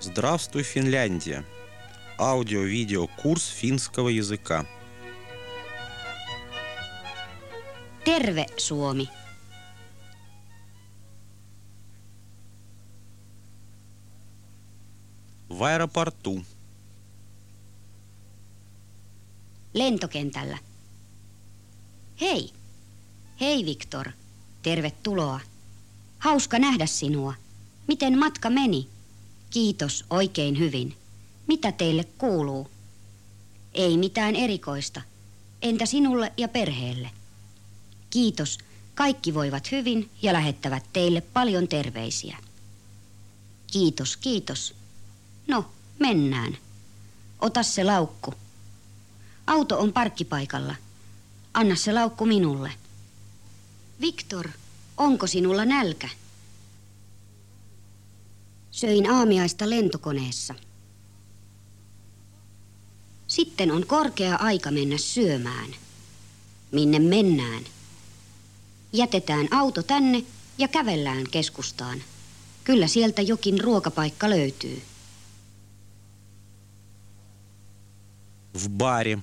Здравствуй, Финляндия! Аудио-видеокурс финского языка. Terve, Suomi. В аэропорту. Lentokentällä. Hei. Hei, Viktor. Tervetuloa. Hauska nähdä sinua. Miten matka meni? Kiitos, oikein hyvin. Mitä teille kuuluu? Ei mitään erikoista. Entä sinulle ja perheelle? Kiitos, kaikki voivat hyvin ja lähettävät teille paljon terveisiä. Kiitos, kiitos. No, mennään. Ota se laukku. Auto on parkkipaikalla. Anna se laukku minulle. Viktor, onko sinulla nälkä? Söin aamiaista lentokoneessa. Sitten on korkea aika mennä syömään. Minne mennään? Jätetään auto tänne ja kävellään keskustaan. Kyllä sieltä jokin ruokapaikka löytyy. В баре.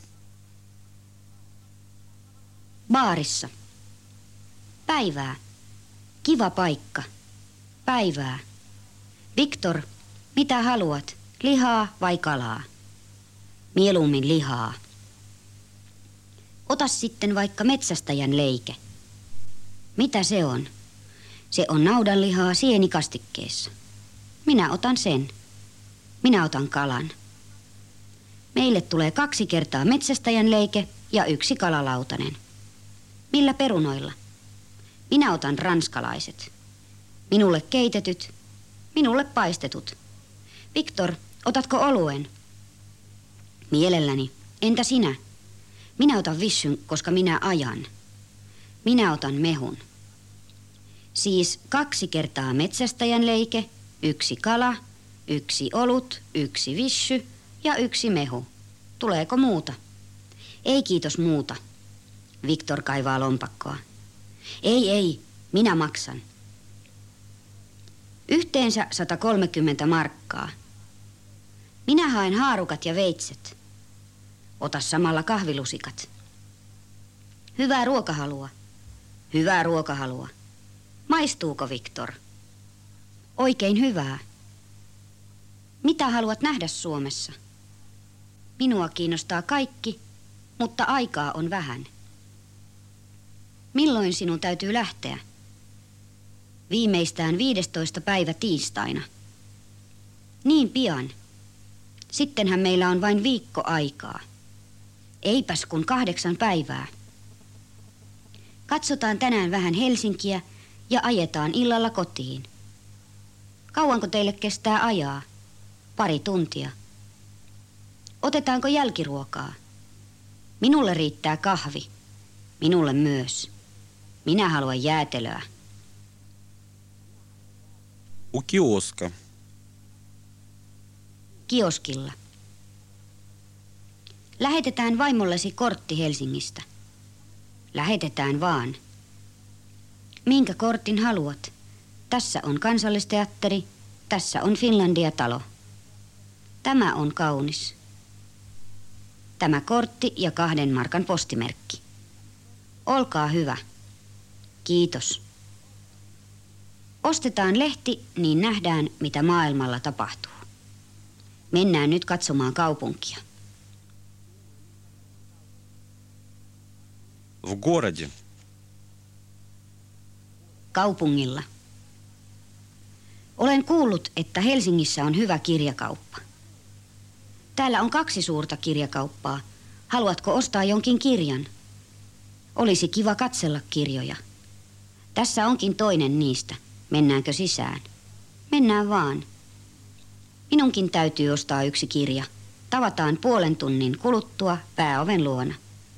Baarissa. Päivää. Kiva paikka. Päivää. Viktor, mitä haluat? Lihaa vai kalaa? Mieluummin lihaa. Ota sitten vaikka metsästäjän leike. Mitä se on? Se on naudanlihaa sienikastikkeessa. Minä otan sen. Minä otan kalan. Meille tulee 2 kertaa metsästäjän leike ja 1 kalalautanen. Millä perunoilla? Minä otan ranskalaiset. Minulle keitetyt, minulle paistetut. Viktor, otatko oluen? Mielelläni. Entä sinä? Minä otan vissyn, koska minä ajan. Minä otan mehun. Siis 2 kertaa metsästäjän leike, 1 kala, 1 olut, 1 vissy ja 1 mehu. Tuleeko muuta? Ei kiitos muuta. Viktor kaivaa lompakkoa. Ei, minä maksan. Yhteensä 130 markkaa. Minä haen haarukat ja veitset. Ota samalla kahvilusikat. Hyvää ruokahalua. Hyvää ruokahalua. Maistuuko, Viktor? Oikein hyvää. Mitä haluat nähdä Suomessa? Minua kiinnostaa kaikki, mutta aikaa on vähän. Milloin sinun täytyy lähteä? Viimeistään 15. päivä tiistaina. Niin pian. Sittenhän meillä on vain viikko aikaa. Eipäs kun 8 päivää. Katsotaan tänään vähän Helsinkiä ja ajetaan illalla kotiin. Kauanko teille kestää ajaa? 2 tuntia. Otetaanko jälkiruokaa? Minulle riittää kahvi. Minulle myös. Minä haluan jäätelöä. У киоска. Kioskilla. Lähetetään vaimollesi kortti Helsingistä. Lähetetään vaan. Minkä kortin haluat? Tässä on Kansallisteatteri, tässä on Finlandia-talo. Tämä on kaunis. Tämä kortti ja 2 markan postimerkki. Olkaa hyvä. Kiitos. Ostetaan lehti, niin nähdään, mitä maailmalla tapahtuu. Mennään nyt katsomaan kaupunkia. В городе. Kaupungilla. Olen kuullut, että Helsingissä on hyvä kirjakauppa. Täällä on 2 suurta kirjakauppaa. Haluatko ostaa jonkin kirjan? Olisi kiva katsella kirjoja. Tässä onkin toinen niistä. Mennäänkö sisään? Mennään vaan. Minunkin täytyy ostaa 1 kirja. Tavataan 0,5 tunnin kuluttua pääoven luona.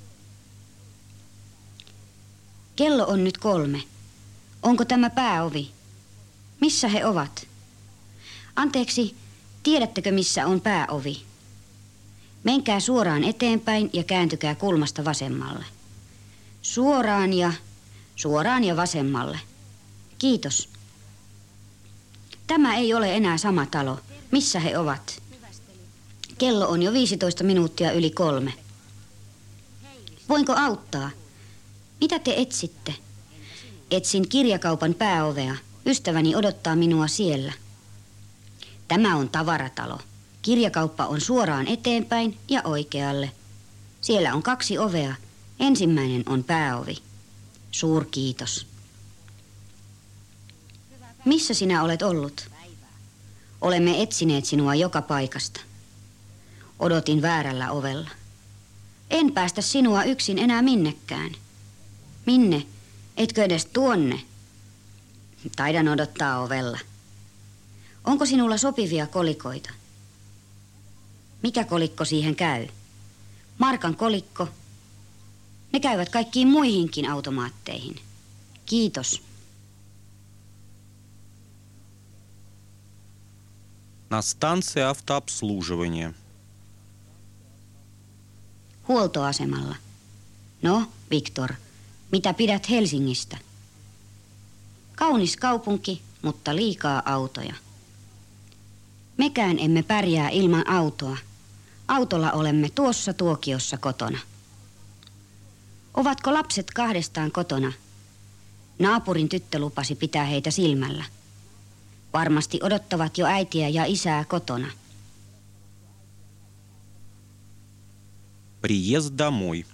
Kello on nyt 3. Onko tämä pääovi? Missä he ovat? Anteeksi, tiedättekö missä on pääovi? Menkää suoraan eteenpäin ja kääntykää kulmasta vasemmalle. Suoraan ja vasemmalle. Kiitos. Tämä ei ole enää sama talo. Missä he ovat? Kello on jo 15 minuuttia yli 3. Voinko auttaa? Mitä te etsitte? Etsin kirjakaupan pääovea. Ystäväni odottaa minua siellä. Tämä on tavaratalo. Kirjakauppa on suoraan eteenpäin ja oikealle. Siellä on 2 ovea. Ensimmäinen on pääovi. Suurkiitos. Missä sinä olet ollut? Olemme etsineet sinua joka paikasta. Odotin väärällä ovella. En päästä sinua yksin enää minnekään. Minne? Etkö edes tuonne? Taidan odottaa ovella. Onko sinulla sopivia kolikoita? Mikä kolikko siihen käy? Markan kolikko. Ne käyvät kaikkiin muihinkin automaatteihin. Kiitos. На станции автообслуживания. Huoltoasemalla. No, Viktor, mitä pidät Helsingistä? Kaunis kaupunki, mutta liikaa autoja. Mekään emme pärjää ilman autoa. Autolla olemme tuossa tuokiossa kotona. Ovatko lapset kahdestaan kotona? Naapurin tyttö lupasi pitää heitä silmällä. Varmasti odottavat jo äitiä ja isää kotona. Приезд домой.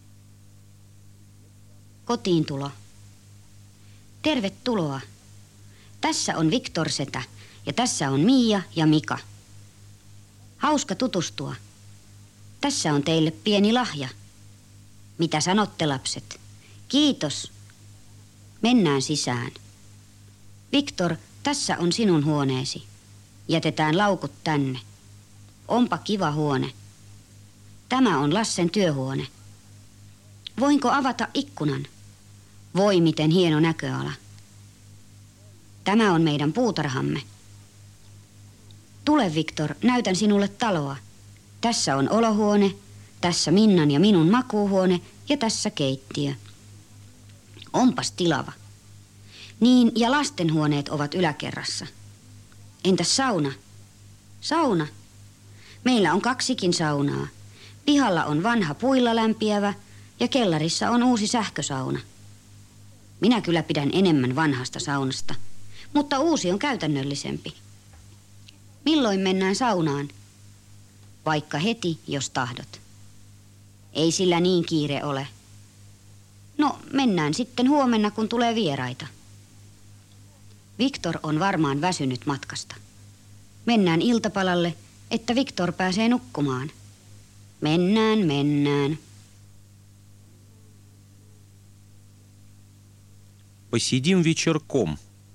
Kotiintulo. Tervetuloa. Tässä on Viktor setä ja tässä on Miia ja Mika. Hauska tutustua. Tässä on teille pieni lahja. Mitä sanotte, lapset? Kiitos. Mennään sisään. Viktor, tässä on sinun huoneesi. Jätetään laukut tänne. Onpa kiva huone. Tämä on Lassen työhuone. Voinko avata ikkunan? Voi, miten hieno näköala. Tämä on meidän puutarhamme. Tule, Viktor, näytän sinulle taloa. Tässä on olohuone, tässä Minnan ja minun makuuhuone ja tässä keittiö. Onpas tilava. Niin, ja lastenhuoneet ovat yläkerrassa. Entäs sauna? Sauna? Meillä on 2 saunaa. Pihalla on vanha puilla lämpiävä ja kellarissa on uusi sähkösauna. Minä kyllä pidän enemmän vanhasta saunasta, mutta uusi on käytännöllisempi. Milloin mennään saunaan? Vaikka heti, jos tahdot. Ei sillä niin kiire ole. No, mennään sitten huomenna, kun tulee vieraita. Viktor on varmaan väsynyt matkasta. Mennään iltapalalle, että Viktor pääsee nukkumaan. Mennään. Посидим вечерком.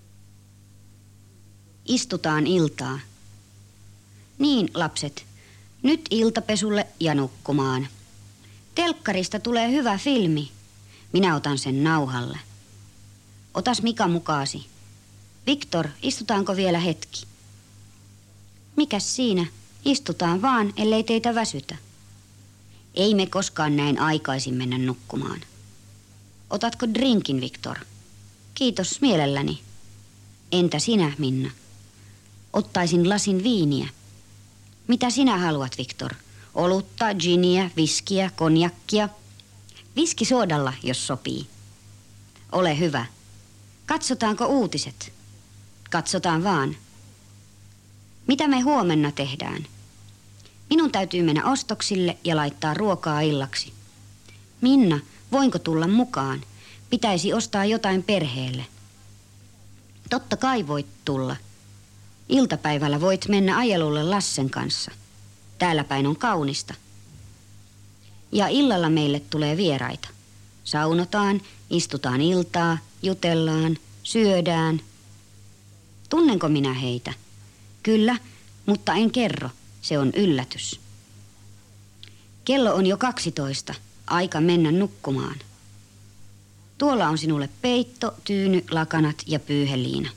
Istutaan iltaa. Niin, lapset, nyt iltapesulle ja nukkumaan. Telkkarista tulee hyvä filmi. Minä otan sen nauhalle. Otas Mika mukaasi. Viktor, istutaanko vielä hetki? Mikäs siinä? Istutaan vaan, ellei teitä väsytä. Ei me koskaan näin aikaisin mennä nukkumaan. Otatko drinkin, Viktor? Kiitos, mielelläni. Entä sinä, Minna? Ottaisin lasin viiniä. Mitä sinä haluat, Viktor? Olutta, giniä, viskiä, konjakkia? Viski soodalla, jos sopii. Ole hyvä. Katsotaanko uutiset? Katsotaan vaan. Mitä me huomenna tehdään? Minun täytyy mennä ostoksille ja laittaa ruokaa illaksi. Minna, voinko tulla mukaan? Pitäisi ostaa jotain perheelle. Totta kai voit tulla. Iltapäivällä voit mennä ajelulle Lassen kanssa. Täällä päin on kaunista. Ja illalla meille tulee vieraita. Saunotaan, istutaan iltaa, jutellaan, syödään. Tunnenko minä heitä? Kyllä, mutta en kerro. Se on yllätys. Kello on jo 12. Aika mennä nukkumaan. Tuolla on sinulle peitto, tyyny, lakanat ja pyyheliina.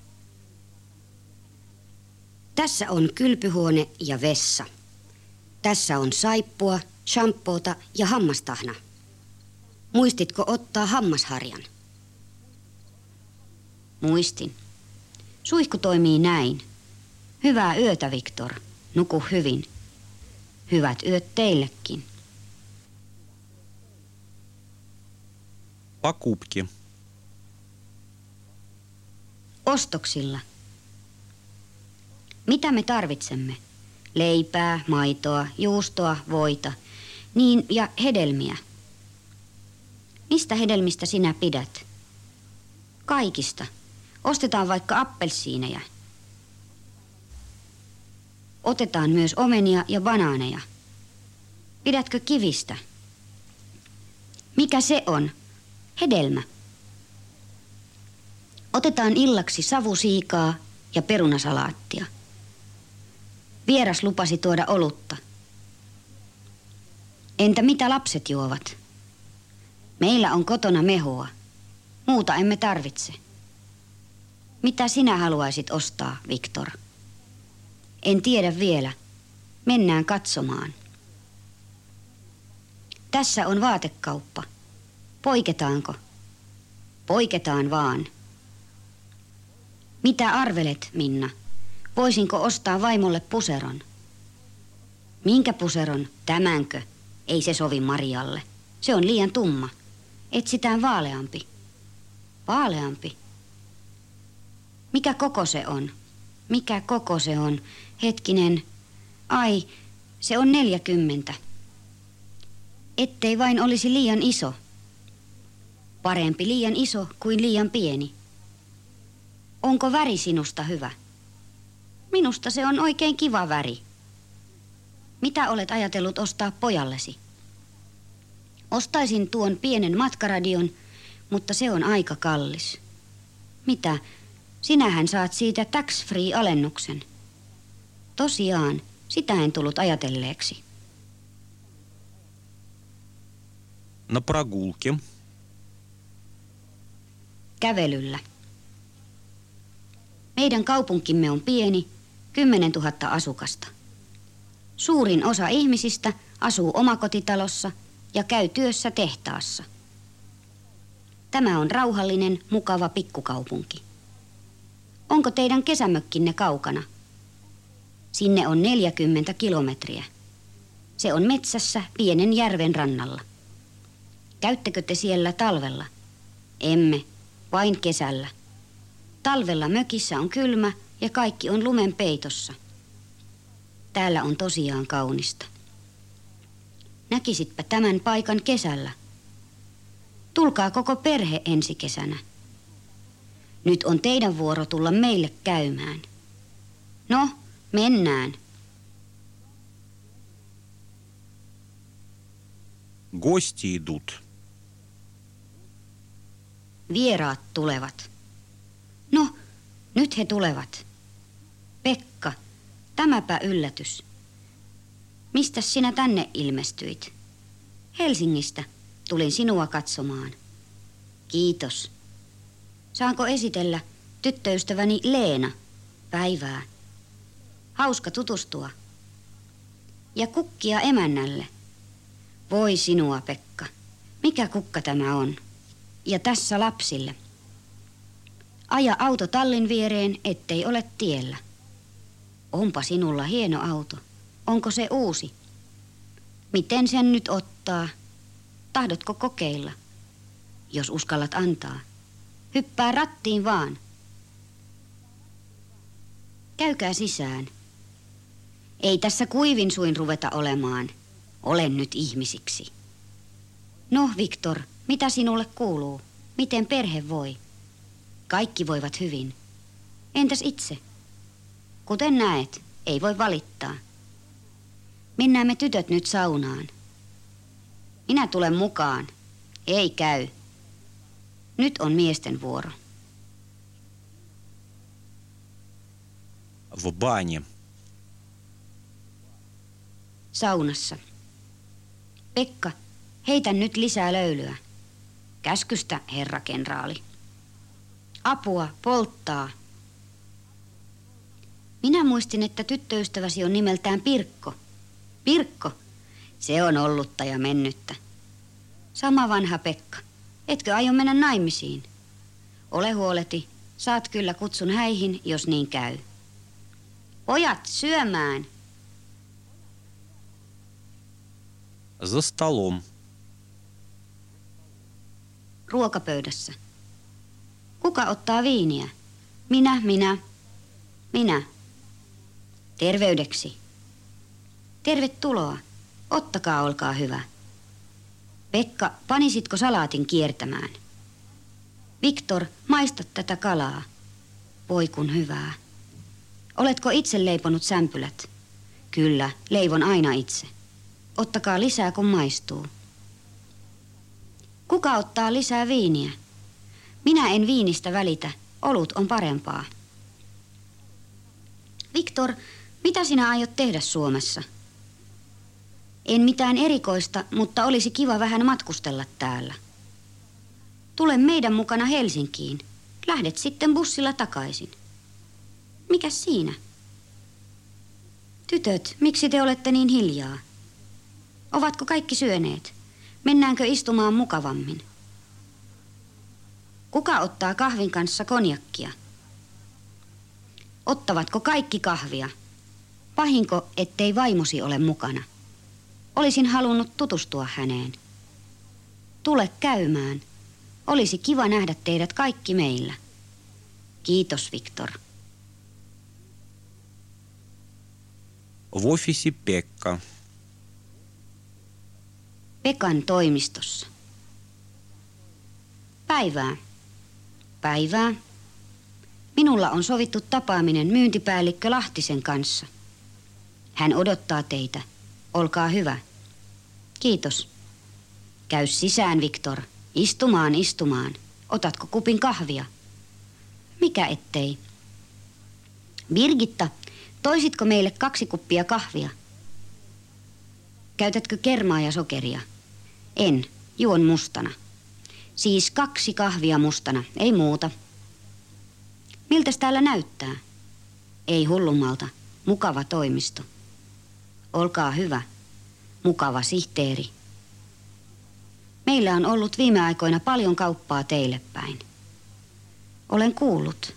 Tässä on kylpyhuone ja vessa. Tässä on saippua, shampoota ja hammastahna. Muistitko ottaa hammasharjan? Muistin. Suihku toimii näin. Hyvää yötä, Viktor. Nuku hyvin. Hyvät yöt teillekin. Покупки. Ostoksilla. Mitä me tarvitsemme? Leipää, maitoa, juustoa, voita. Niin, ja hedelmiä. Mistä hedelmistä sinä pidät? Kaikista. Ostetaan vaikka appelsiineja. Otetaan myös omenia ja banaaneja. Pidätkö kivistä? Mikä se on? Hedelmä. Otetaan illaksi savusiikaa ja perunasalaattia. Vieras lupasi tuoda olutta. Entä mitä lapset juovat? Meillä on kotona mehua. Muuta emme tarvitse. Mitä sinä haluaisit ostaa, Viktor? En tiedä vielä. Mennään katsomaan. Tässä on vaatekauppa. Poiketaanko? Poiketaan vaan. Mitä arvelet, Minna? Voisinko ostaa vaimolle puseron? Minkä puseron? Tämänkö? Ei se sovi Marialle. Se on liian tumma. Etsitään vaaleampi. Vaaleampi? Mikä koko se on? Mikä koko se on? Hetkinen. Ai, se on 40. Ettei vain olisi liian iso. Parempi liian iso kuin liian pieni. Onko väri sinusta hyvä? Minusta se on oikein kiva väri. Mitä olet ajatellut ostaa pojallesi? Ostaisin tuon pienen matkaradion, mutta se on aika kallis. Mitä? Sinähän saat siitä tax-free-alennuksen. Tosiaan, sitä en tullut ajatelleeksi. На прогулке. Kävelyllä. Meidän kaupunkimme on pieni, 10 000 asukasta. Suurin osa ihmisistä asuu omakotitalossa ja käy työssä tehtaassa. Tämä on rauhallinen, mukava pikkukaupunki. Onko teidän kesämökkinne kaukana? Sinne on 40 kilometriä. Se on metsässä pienen järven rannalla. Käyttekö te siellä talvella? Emme, vain kesällä. Talvella mökissä on kylmä ja kaikki on lumen peitossa. Täällä on tosiaan kaunista. Näkisitpä tämän paikan kesällä. Tulkaa koko perhe ensi kesänä. Nyt on teidän vuoro tulla meille käymään. No, mennään. Гости идут. Vieraat tulevat. No, nyt he tulevat. Pekka, tämäpä yllätys. Mistä sinä tänne ilmestyit? Helsingistä. Tulin sinua katsomaan. Kiitos. Saanko esitellä tyttöystäväni Leena? Päivää. Hauska tutustua. Ja kukkia emännälle. Voi sinua, Pekka. Mikä kukka tämä on? Ja tässä lapsille. Aja auto tallin viereen, ettei ole tiellä. Onpa sinulla hieno auto. Onko se uusi? Miten sen nyt ottaa? Tahdotko kokeilla? Jos uskallat antaa. Hyppää rattiin vaan. Käykää sisään. Ei tässä kuivin suin ruveta olemaan. Olen nyt ihmisiksi. No, Viktor, mitä sinulle kuuluu? Miten perhe voi? Kaikki voivat hyvin. Entäs itse? Kuten näet, ei voi valittaa. Mennään me tytöt nyt saunaan. Minä tulen mukaan. Ei käy. Nyt on miesten vuoro. В бане. Saunassa. Pekka, heitä nyt lisää löylyä. Käskystä, herra kenraali. Apua, polttaa. Minä muistin, että tyttöystäväsi on nimeltään Pirkko. Pirkko, se on ollutta ja mennyttä. Sama vanha Pekka. Etkö aio mennä naimisiin? Ole huoleti, saat kyllä kutsun häihin, jos niin käy. Pojat, syömään. За столом. Ruokapöydässä. Kuka ottaa viiniä? Minä. Terveydeksi. Tervetuloa. Ottakaa, olkaa hyvä. Pekka, panisitko salaatin kiertämään? Viktor, maista tätä kalaa. Voi kun hyvää. Oletko itse leiponut sämpylät? Kyllä, leivon aina itse. Ottakaa lisää, kun maistuu. Kuka ottaa lisää viiniä? Minä en viinistä välitä. Olut on parempaa. Viktor, mitä sinä aiot tehdä Suomessa? En mitään erikoista, mutta olisi kiva vähän matkustella täällä. Tule meidän mukana Helsinkiin. Lähdet sitten bussilla takaisin. Mikäs siinä? Tytöt, miksi te olette niin hiljaa? Ovatko kaikki syöneet? Mennäänkö istumaan mukavammin? Kuka ottaa kahvin kanssa konjakkia? Ottavatko kaikki kahvia? Pahinko, ettei vaimosi ole mukana? Olisin halunnut tutustua häneen. Tule käymään. Olisi kiva nähdä teidät kaikki meillä. Kiitos, Viktor. В офисе Пекка. Pekan toimistossa. Päivää. Minulla on sovittu tapaaminen myyntipäällikkö Lahtisen kanssa. Hän odottaa teitä. Olkaa hyvä. Kiitos. Käy sisään, Viktor. Istumaan. Otatko kupin kahvia? Mikä ettei? Birgitta, toisitko meille 2 kuppia kahvia? Käytätkö kermaa ja sokeria? En, juon mustana. Siis 2 kahvia mustana, ei muuta. Miltäs täällä näyttää? Ei hullummalta, mukava toimisto. Olkaa hyvä, mukava sihteeri. Meillä on ollut viime aikoina paljon kauppaa teille päin. Olen kuullut.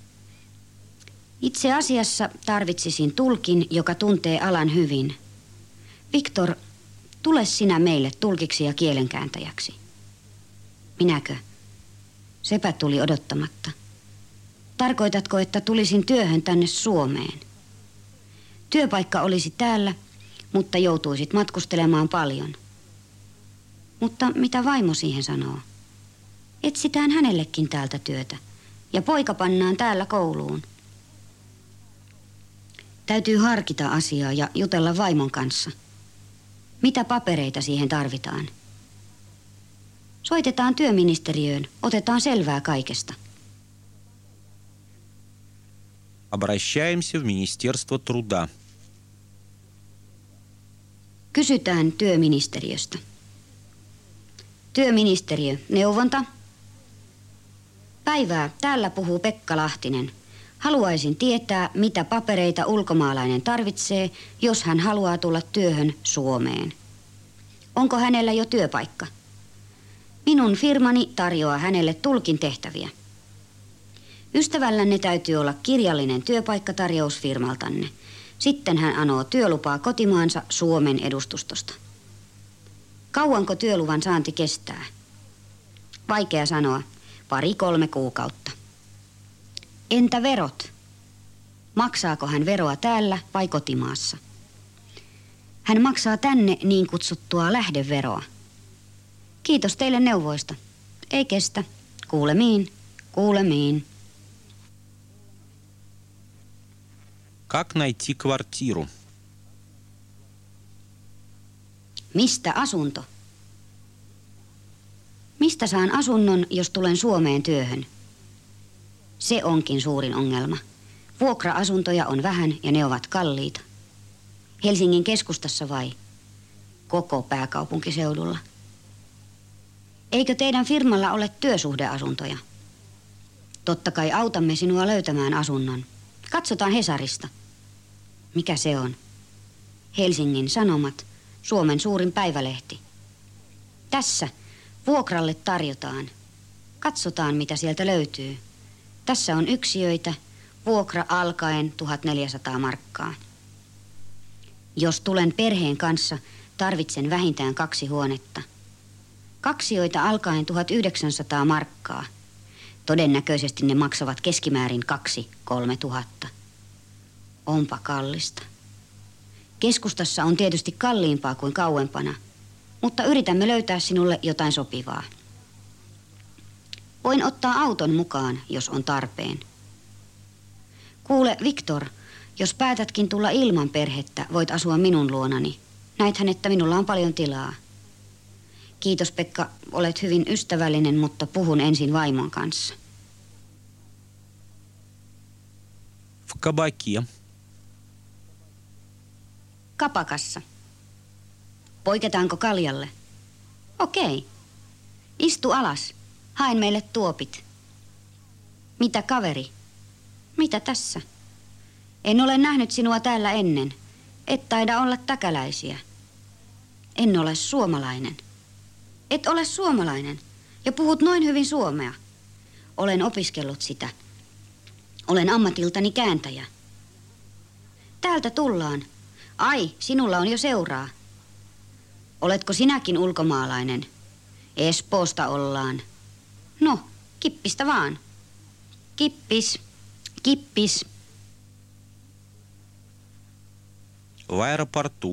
Itse asiassa tarvitsisin tulkin, joka tuntee alan hyvin. Viktor, tule sinä meille tulkiksi ja kielenkääntäjäksi. Minäkö? Sepä tuli odottamatta. Tarkoitatko, että tulisin työhön tänne Suomeen? Työpaikka olisi täällä, mutta joutuisit matkustelemaan paljon. Mutta mitä vaimo siihen sanoo? Etsitään hänellekin täältä työtä ja poika pannaan täällä kouluun. Täytyy harkita asiaa ja jutella vaimon kanssa. Mitä papereita siihen tarvitaan? Soitetaan työministeriöön, otetaan selvää kaikesta. Обращаемся в Министерство труда. Kysytään työministeriöstä. Työministeriö, neuvonta. Päivää, täällä puhuu Pekka Lahtinen. Haluaisin tietää, mitä papereita ulkomaalainen tarvitsee, jos hän haluaa tulla työhön Suomeen. Onko hänellä jo työpaikka? Minun firmani tarjoaa hänelle tulkin tehtäviä. Ystävällänne täytyy olla kirjallinen työpaikkatarjous firmaltanne. Sitten hän anoo työlupaa kotimaansa Suomen edustustosta. Kauanko työluvan saanti kestää? Vaikea sanoa. 2-3 kuukautta. Entä verot? Maksaako hän veroa täällä vai kotimaassa? Hän maksaa tänne niin kutsuttua lähdeveroa. Kiitos teille neuvoista. Ei kestä. Kuulemiin. Как найти квартиру? Mistä asunto? Mistä saan asunnon, jos tulen Suomeen työhön? Se onkin suurin ongelma. Vuokra-asuntoja on vähän ja ne ovat kalliita. Helsingin keskustassa vai? Koko pääkaupunkiseudulla. Eikö teidän firmalla ole työsuhdeasuntoja? Totta kai autamme sinua löytämään asunnon. Katsotaan Hesarista. Mikä se on? Helsingin Sanomat, Suomen suurin päivälehti. Tässä vuokralle tarjotaan. Katsotaan, mitä sieltä löytyy. Tässä on yksiöitä, Vuokra alkaen 1400 markkaa. Jos tulen perheen kanssa, tarvitsen vähintään 2 huonetta. Kaksioita alkaen 1900 markkaa. Todennäköisesti ne maksavat keskimäärin 2-3 tuhatta. Onpa kallista. Keskustassa on tietysti kalliimpaa kuin kauempana, mutta yritämme löytää sinulle jotain sopivaa. Voin ottaa auton mukaan, jos on tarpeen. Kuule, Viktor, jos päätätkin tulla ilman perhettä, voit asua minun luonani. Näithän, että minulla on paljon tilaa. Kiitos, Pekka, olet hyvin ystävällinen, mutta puhun ensin vaimon kanssa. В кабаке. Kapakassa. Poiketaanko kaljalle? Okei. Istu alas. Haen meille tuopit. Mitä, kaveri? Mitä tässä? En ole nähnyt sinua täällä ennen. Et taida olla täkäläisiä. En ole suomalainen. Et ole suomalainen. Ja puhut noin hyvin suomea. Olen opiskellut sitä. Olen ammatiltani kääntäjä. Täältä tullaan. Ai, sinulla on jo seuraa. Oletko sinäkin ulkomaalainen? Espoosta ollaan. No, kippistä vaan. Kippis, kippis. В аэропорту.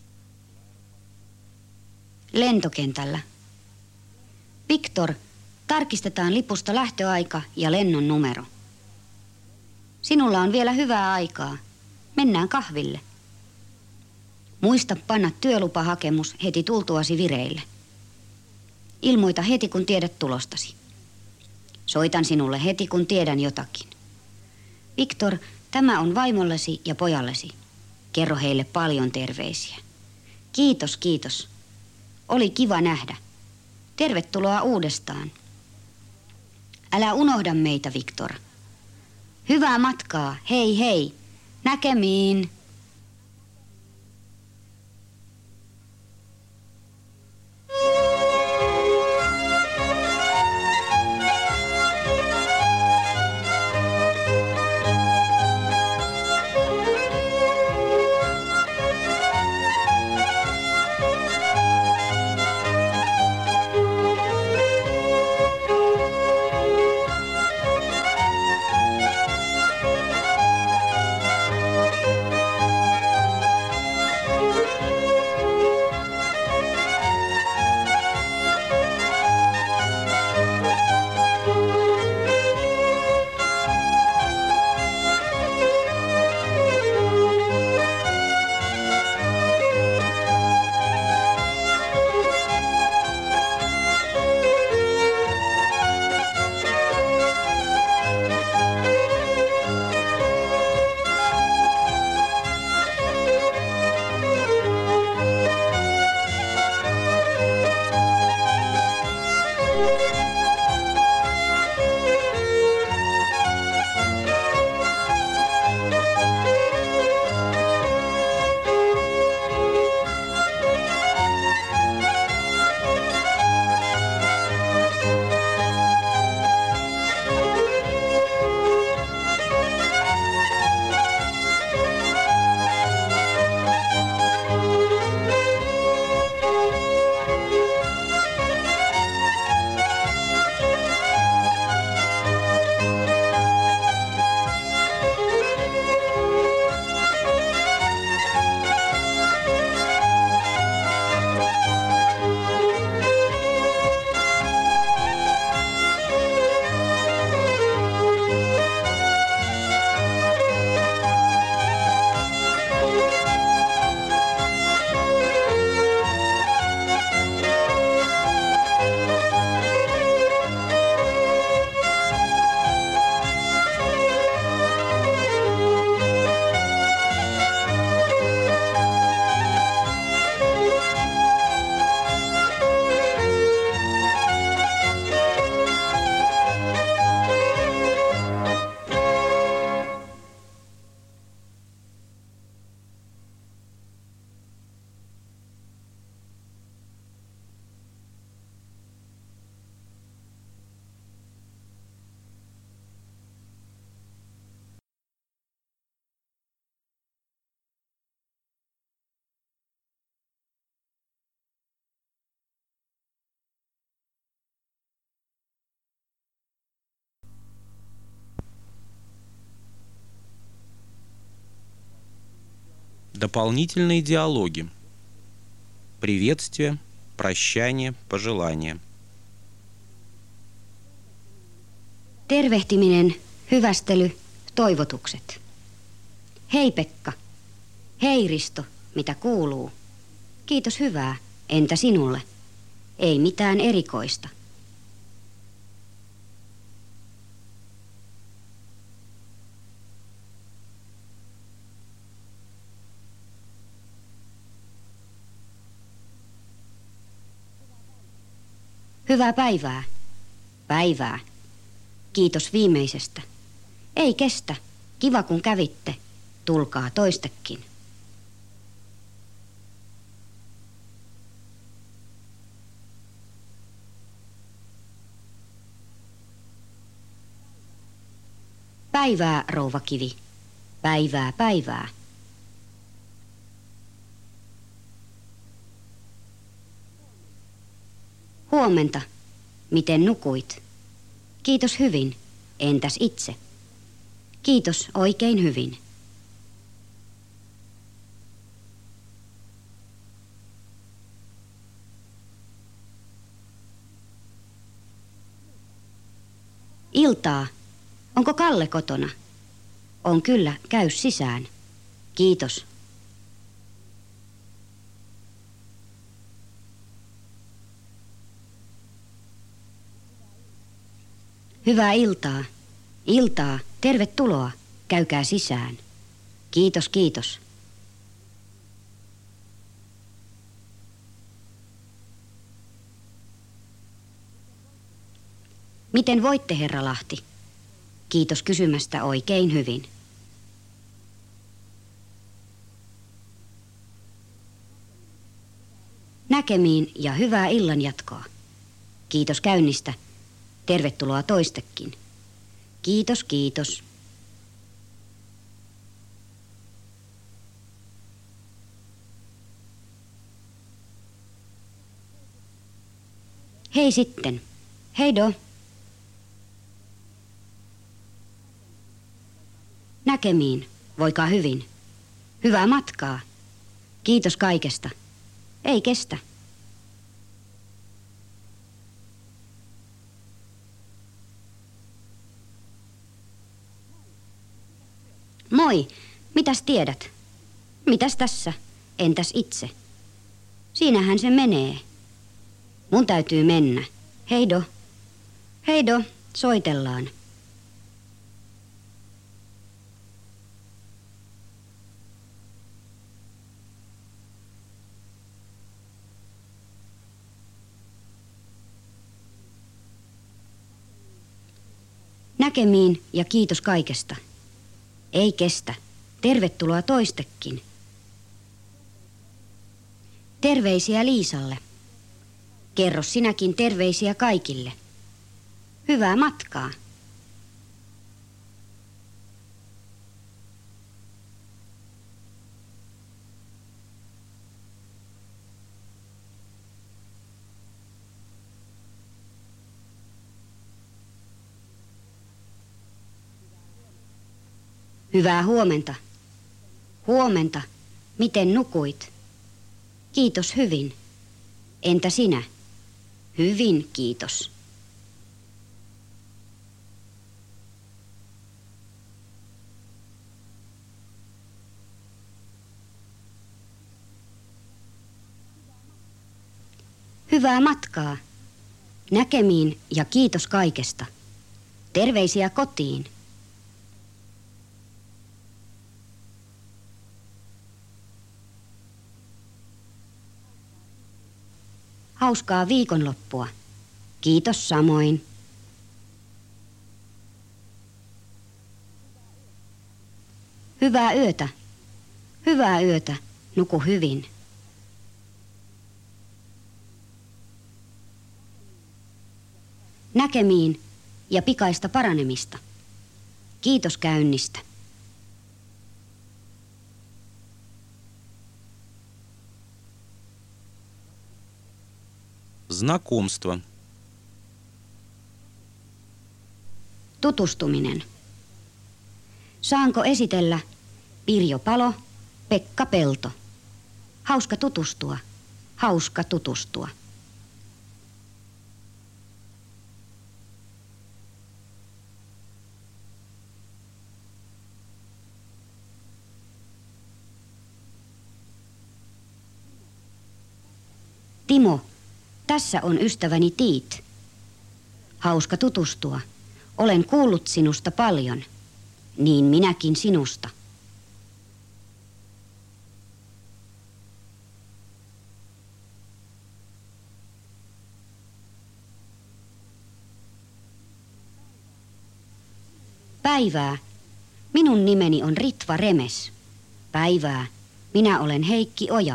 Lentokentällä. Viktor, tarkistetaan lipusta lähtöaika ja lennon numero. Sinulla on vielä hyvää aikaa. Mennään kahville. Muista panna työlupahakemus heti tultuasi vireille. Ilmoita heti, kun tiedät tulostasi. Soitan sinulle heti, kun tiedän jotakin. Viktor, tämä on vaimollesi ja pojallesi. Kerro heille paljon terveisiä. Kiitos, kiitos. Oli kiva nähdä. Tervetuloa uudestaan. Älä unohda meitä, Viktor. Hyvää matkaa. Hei hei. Näkemiin. Дополнительные диалоги. Приветствие, прощание, пожелание. Tervehtiminen, hyvästely, toivotukset. Hei Pekka. Hei Risto, mitä kuuluu? Kiitos hyvää. Entä sinulle? Ei mitään erikoista. Hyvää päivää. Päivää. Kiitos viimeisestä. Ei kestä. Kiva kun kävitte. Tulkaa toistekin. Päivää, rouva Kivi. Päivää, päivää. Huomenta. Miten nukuit? Kiitos hyvin. Entäs itse? Kiitos oikein hyvin. Iltaa. Onko Kalle kotona? On kyllä, käy sisään. Kiitos. Hyvää iltaa. Iltaa. Tervetuloa. Käykää sisään. Kiitos, kiitos. Miten voitte, herra Lahti? Kiitos kysymästä oikein hyvin. Näkemiin ja hyvää illanjatkoa. Kiitos käynnistä. Tervetuloa toistekin. Kiitos, kiitos. Hei sitten. Heido. Näkemiin. Voikaa hyvin. Hyvää matkaa. Kiitos kaikesta. Ei kestä. Moi, mitäs tiedät? Mitäs tässä? Entäs itse? Siinähän se menee. Mun täytyy mennä. Heido. Heido, soitellaan. Näkemiin ja kiitos kaikesta. Ei kestä. Tervetuloa toistekin. Terveisiä Liisalle. Kerro sinäkin terveisiä kaikille. Hyvää matkaa. Hyvää huomenta. Huomenta. Miten nukuit? Kiitos hyvin. Entä sinä? Hyvin, kiitos. Hyvää matkaa. Näkemiin ja kiitos kaikesta. Terveisiä kotiin. Hauskaa viikonloppua. Kiitos samoin. Hyvää yötä. Hyvää yötä. Nuku hyvin. Näkemiin ja pikaista paranemista. Kiitos käynnistä. Знакомство. Tutustuminen. Saanko esitellä Pirjo Palo, Pekka Pelto. Hauska tutustua. Hauska tutustua. Timo, tässä on ystäväni Tiit. Hauska tutustua. Olen kuullut sinusta paljon. Niin minäkin sinusta. Päivää. Minun nimeni on Ritva Remes. Päivää. Minä olen Heikki Oja.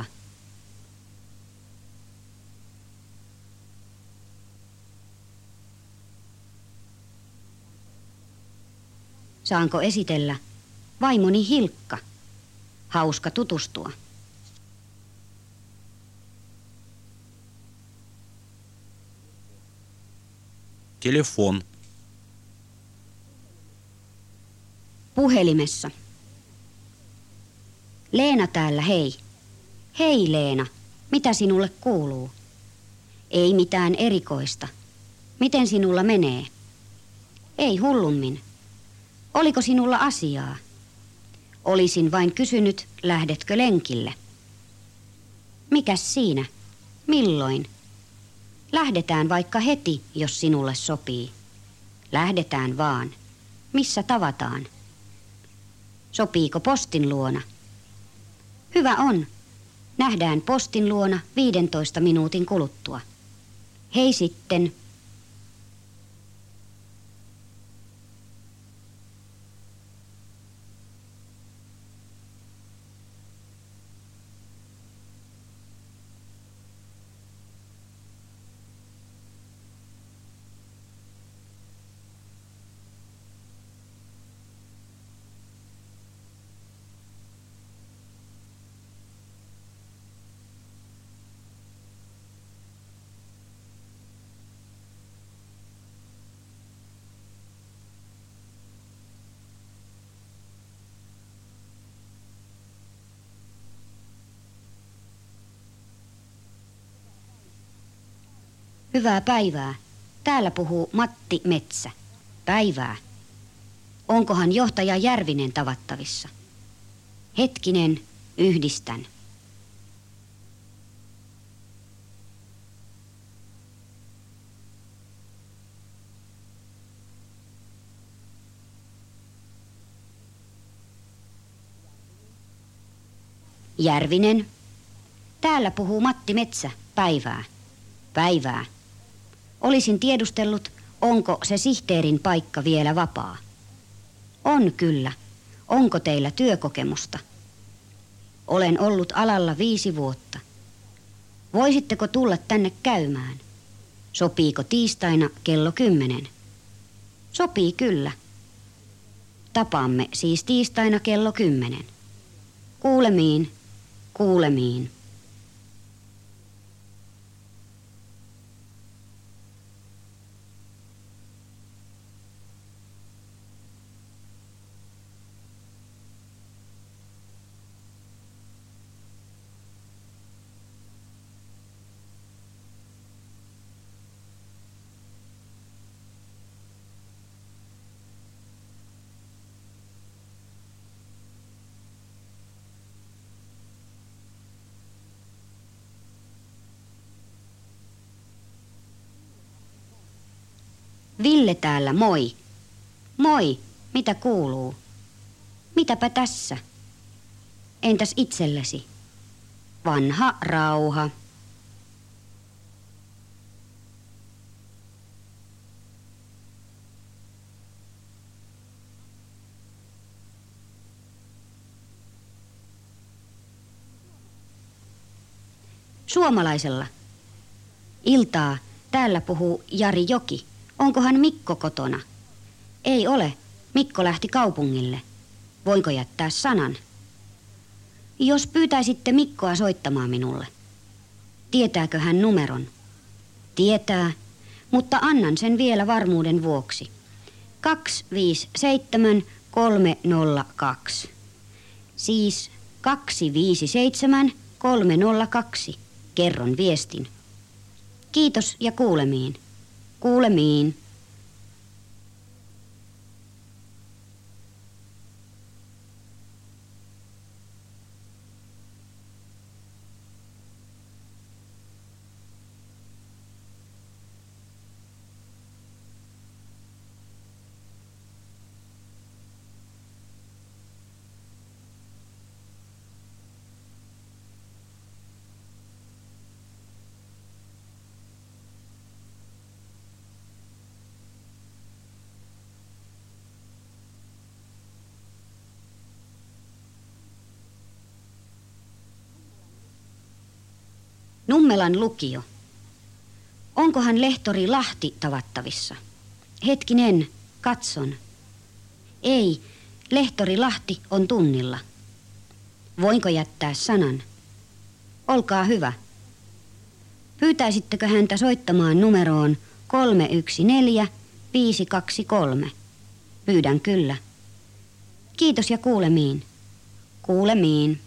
Saanko esitellä? Vaimoni Hilkka. Hauska tutustua. Телефон. Puhelimessa. Leena täällä, hei. Hei Leena, mitä sinulle kuuluu? Ei mitään erikoista. Miten sinulla menee? Ei hullummin. Oliko sinulla asiaa? Olisin vain kysynyt, lähdetkö lenkille? Mikäs siinä? Milloin? Lähdetään vaikka heti, jos sinulle sopii. Lähdetään vaan. Missä tavataan? Sopiiko postin luona? Hyvä on. Nähdään postin luona 15 minuutin kuluttua. Hei sitten. Hyvää päivää. Täällä puhuu Matti Metsä. Päivää. Onkohan johtaja Järvinen tavattavissa? Hetkinen, yhdistän. Järvinen. Täällä puhuu Matti Metsä. Päivää. Päivää. Olisin tiedustellut, onko se sihteerin paikka vielä vapaa. On kyllä. Onko teillä työkokemusta? Olen ollut alalla 5 vuotta. Voisitteko tulla tänne käymään? Sopiiko tiistaina kello 10? Sopii kyllä. Tapaamme siis tiistaina kello 10. Kuulemiin, kuulemiin. Ville täällä, moi. Moi, mitä kuuluu? Mitäpä tässä? Entäs itsellesi? Vanha rauha. Suomalaisella. Iltaa, täällä puhuu Jari Joki. Onkohan Mikko kotona? Ei ole. Mikko lähti kaupungille. Voinko jättää sanan? Jos pyytäisitte Mikkoa soittamaan minulle. Tietääkö hän numeron? Tietää, mutta annan sen vielä varmuuden vuoksi. 257 302. Siis 257 302. Kerron viestin. Kiitos ja kuulemiin. Kuulemiin. Nummelan lukio. Onkohan lehtori Lahti tavattavissa? Hetkinen, katson. Ei, lehtori Lahti on tunnilla. Voinko jättää sanan? Olkaa hyvä. Pyytäisittekö häntä soittamaan numeroon 314 523? Pyydän kyllä. Kiitos ja kuulemiin. Kuulemiin.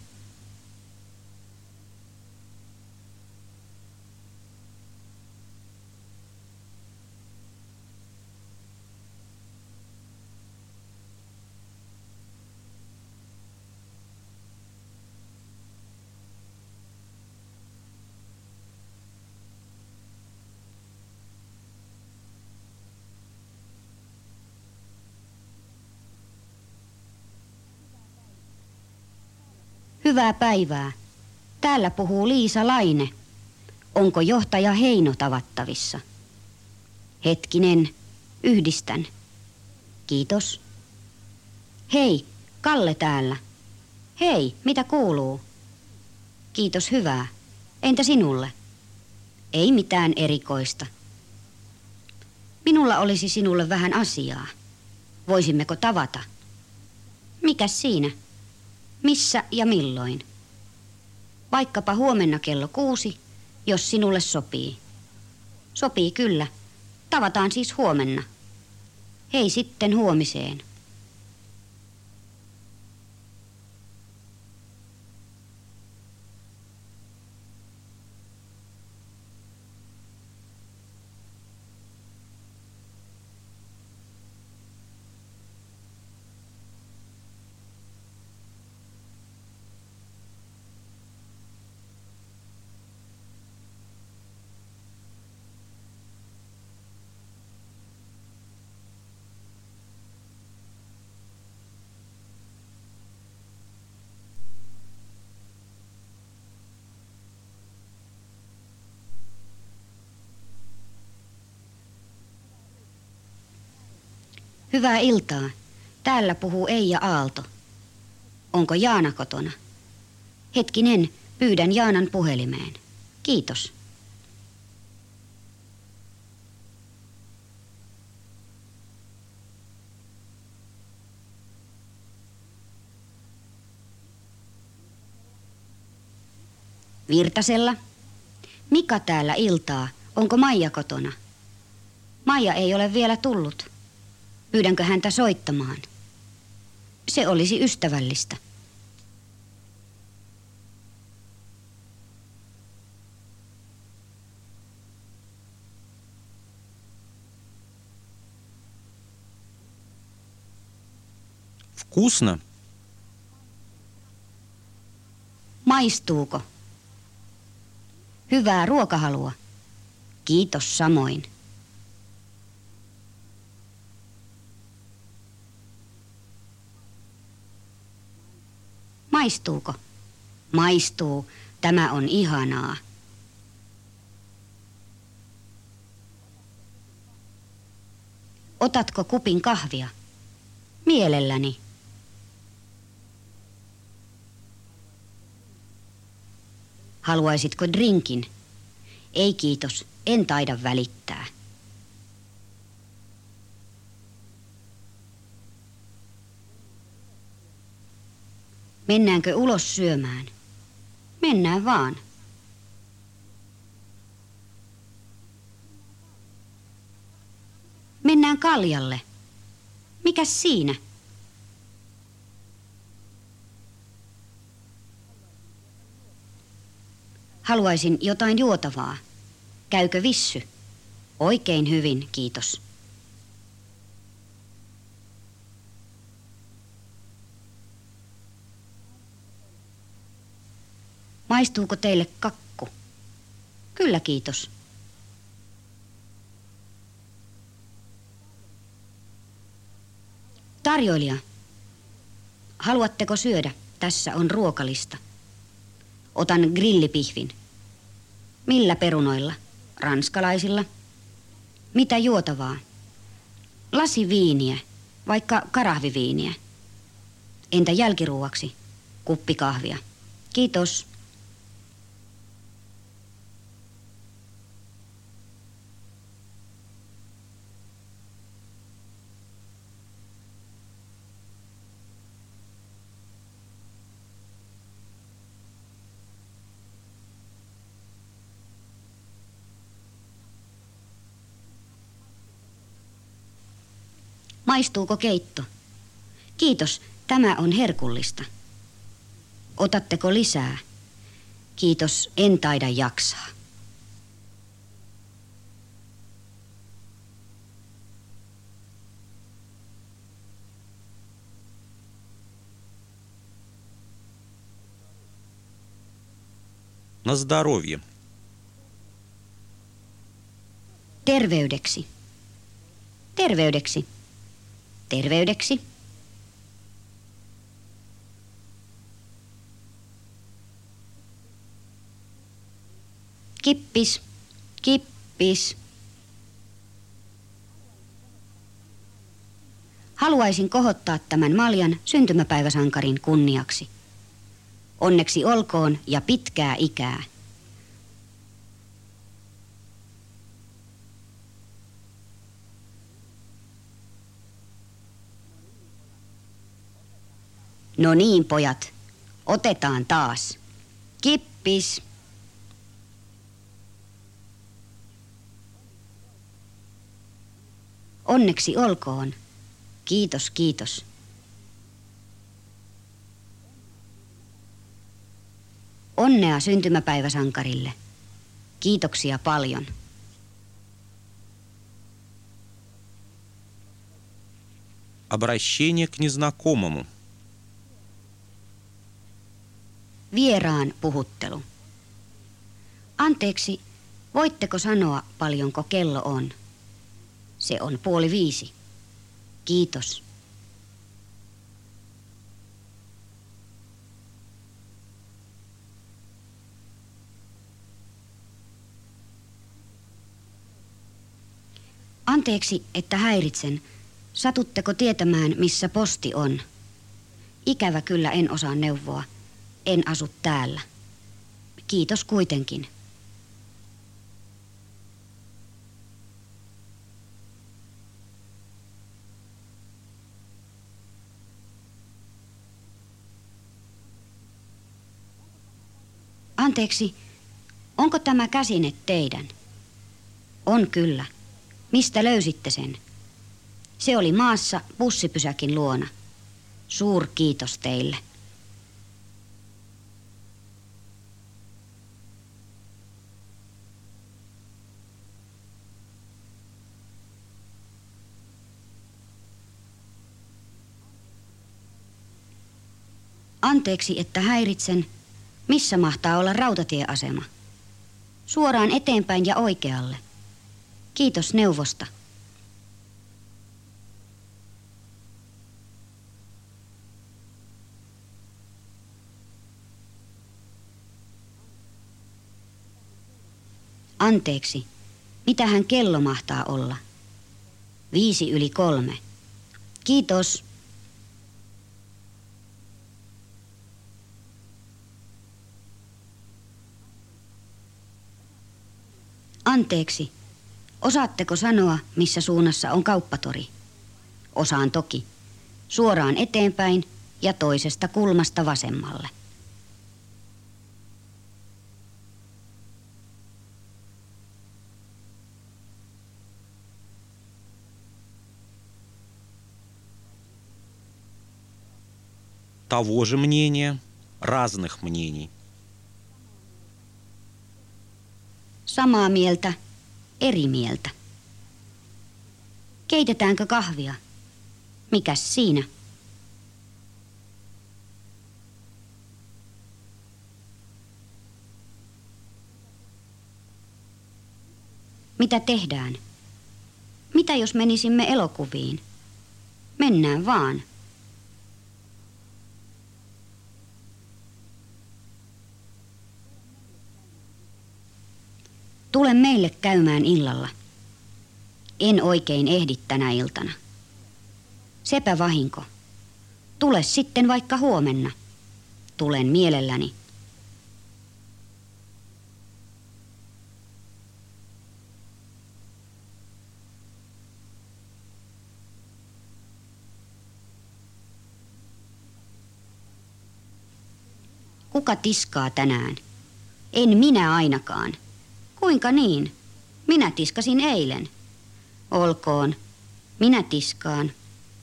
Hyvää päivää. Täällä puhuu Liisa Laine. Onko johtaja Heino tavattavissa? Hetkinen, yhdistän. Kiitos. Hei, Kalle täällä. Hei, mitä kuuluu? Kiitos, hyvää. Entä sinulle? Ei mitään erikoista. Minulla olisi sinulle vähän asiaa. Voisimmeko tavata? Mikäs siinä? Missä ja milloin? Vaikkapa huomenna kello 6, jos sinulle sopii. Sopii kyllä. Tavataan siis huomenna. Hei sitten huomiseen. Hyvää iltaa. Täällä puhuu Eija Aalto. Onko Jaana kotona? Hetkinen, pyydän Jaanan puhelimeen. Kiitos. Virtasella. Mika täällä iltaa. Onko Maija kotona? Maija ei ole vielä tullut. Pyydänkö häntä soittamaan? Se olisi ystävällistä. Вкусно? Maistuuko? Hyvää ruokahalua. Kiitos samoin. Maistuuko? Maistuu. Tämä on ihanaa. Otatko kupin kahvia? Mielelläni. Haluaisitko drinkin? Ei kiitos, en taida välittää. Mennäänkö ulos syömään? Mennään vaan. Mennään kaljalle. Mikäs siinä? Haluaisin jotain juotavaa. Käykö vissy? Oikein hyvin, kiitos. Maistuuko teille kakku? Kyllä, kiitos. Tarjoilija, haluatteko syödä? Tässä on ruokalista. Otan grillipihvin. Millä perunoilla? Ranskalaisilla. Mitä juotavaa? Lasi viiniä, vaikka karahviviiniä. Entä jälkiruuaksi? Kuppi kahvia. Kiitos. Maistuuko keitto? Kiitos, tämä on herkullista. Otatteko lisää? Kiitos, en taida jaksaa. На здоровье. Terveydeksi. Terveydeksi. Terveydeksi. Kippis. Kippis. Haluaisin kohottaa tämän maljan syntymäpäiväsankarin kunniaksi. Onneksi olkoon ja pitkää ikää. No niin, pojat. Otetaan taas. Kippis. Onneksi olkoon. Kiitos, kiitos. Onnea syntymäpäiväsankarille. Kiitoksia paljon. Обращение к незнакомому. Vieraan puhuttelu. Anteeksi, voitteko sanoa, paljonko kello on? Se on 4:30. Kiitos. Anteeksi, että häiritsen. Satutteko tietämään, missä posti on? Ikävä kyllä en osaa neuvoa. En asu täällä. Kiitos kuitenkin. Anteeksi, onko tämä käsine teidän? On kyllä. Mistä löysitte sen? Se oli maassa bussipysäkin luona. Suurkiitos teille. Anteeksi, että häiritsen. Missä mahtaa olla rautatieasema? Suoraan eteenpäin ja oikealle. Kiitos neuvosta. Anteeksi, mitähän kello mahtaa olla? 2:05. Kiitos. Anteeksi, osaatteko sanoa, missä suunnassa on kauppatori? Osaan toki. Suoraan eteenpäin ja toisesta kulmasta vasemmalle. Того же мнения, разных мнений. Samaa mieltä, eri mieltä. Keitetäänkö kahvia? Mikäs siinä? Mitä tehdään? Mitä jos menisimme elokuviin? Mennään vaan. Tule meille käymään illalla. En oikein ehdi tänä iltana. Sepä vahinko. Tule sitten vaikka huomenna. Tulen mielelläni. Kuka tiskaa tänään? En minä ainakaan. Kuinka niin? Minä tiskasin eilen. Olkoon. Minä tiskaan.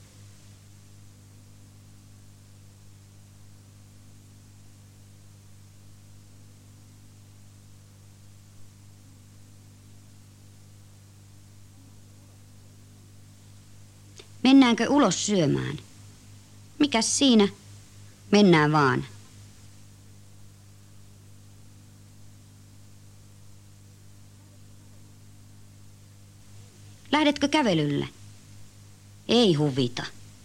Mennäänkö ulos syömään? Mikäs siinä? Mennään vaan. Lähdetkö kävelylle? Ei huvita.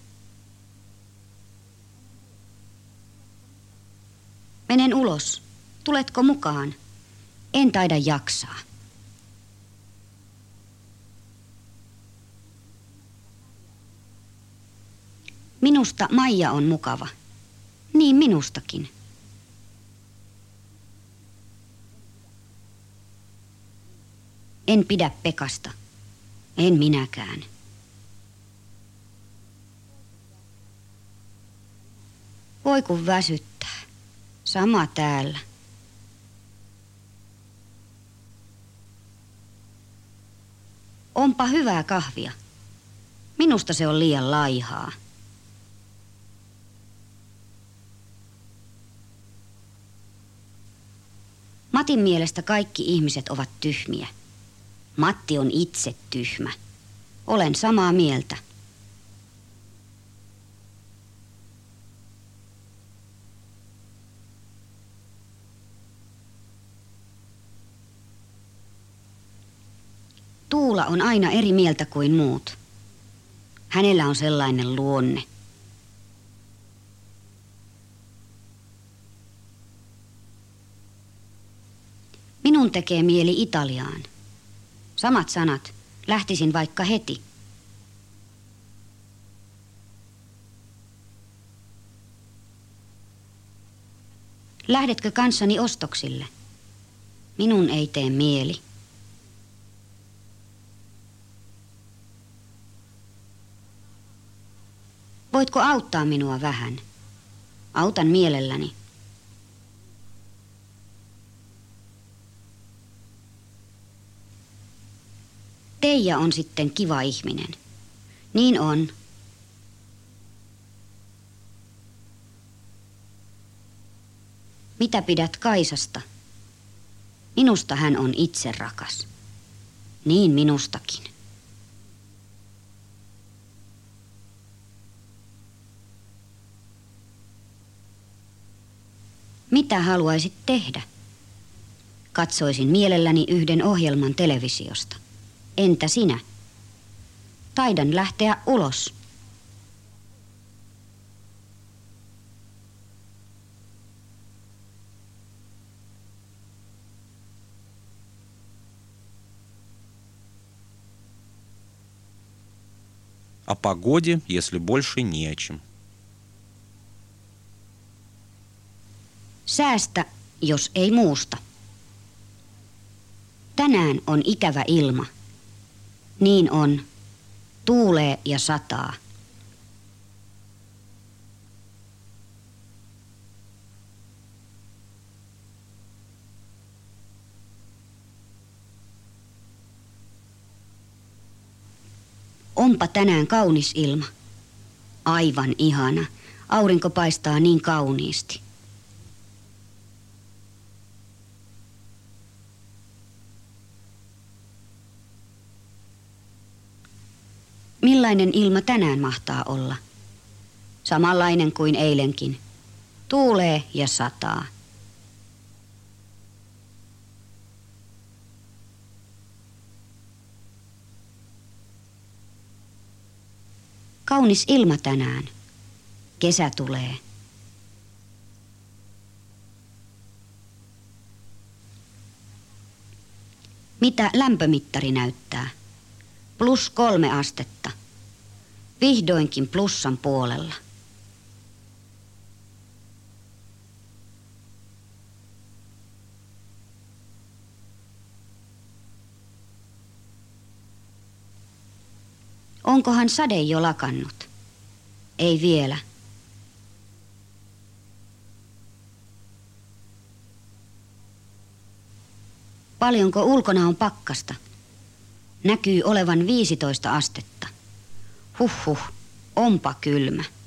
Menen ulos. Tuletko mukaan? En taida jaksaa. Minusta Maija on mukava. Niin minustakin. En pidä Pekasta. En minäkään. Voi kun väsyttää. Sama täällä. Onpa hyvää kahvia. Minusta se on liian laihaa. Matin mielestä kaikki ihmiset ovat tyhmiä. Matti on itse tyhmä. Olen samaa mieltä. Tuula on aina eri mieltä kuin muut. Hänellä on sellainen luonne. Minun tekee mieli Italiaan. Samat sanat. Lähtisin vaikka heti. Lähdetkö kanssani ostoksille? Minun ei tee mieli. Voitko auttaa minua vähän? Autan mielelläni. Teija on sitten kiva ihminen. Niin on. Mitä pidät Kaisasta? Minusta hän on itse rakas. Niin minustakin. Mitä haluaisit tehdä? Katsoisin mielelläni yhden ohjelman televisiosta. Entä sinä? Taidan lähteä ulos. О погоде, если больше не о чем. Säästä, jos ei muusta. Tänään on ikävä ilma. Niin on. Tuulee ja sataa. Onpa tänään kaunis ilma. Aivan ihana. Aurinko paistaa niin kauniisti. Millainen ilma tänään mahtaa olla? Samanlainen kuin eilenkin. Tuulee ja sataa. Kaunis ilma tänään. Kesä tulee. Mitä lämpömittari näyttää? +3 astetta. Vihdoinkin plussan puolella. Onkohan sade jo lakannut? Ei vielä. Paljonko ulkona on pakkasta? Näkyy olevan 15 astetta. Huhhuh, onpa kylmä.